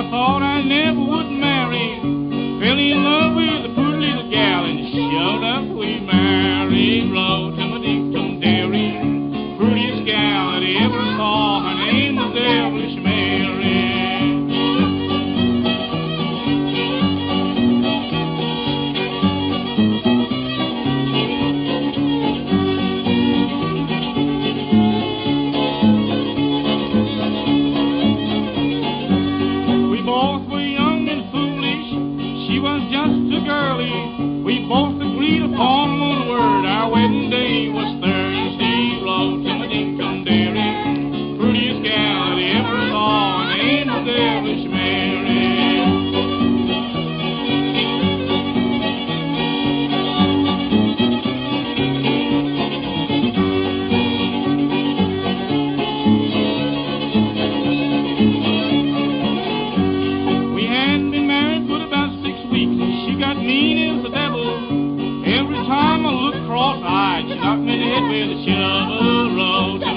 thought I never would marry. Fell in love with a pretty little gal, and showed up we married. Rode to my Dinkton Dairy, prettiest gal that I ever saw. Her name was Devilish Mary. We both were young and foolish. She was just a girlie. We both agreed upon one word. Our wedding day was Thursday. Rode to my Dinkton Dairy, prettiest gal that I ever saw. Her name was Devilish Mary. We had been married for about 6 weeks, and she got mean as the devil. Every time I looked cross-eyed, she knocked me in the head with a shovel. Rode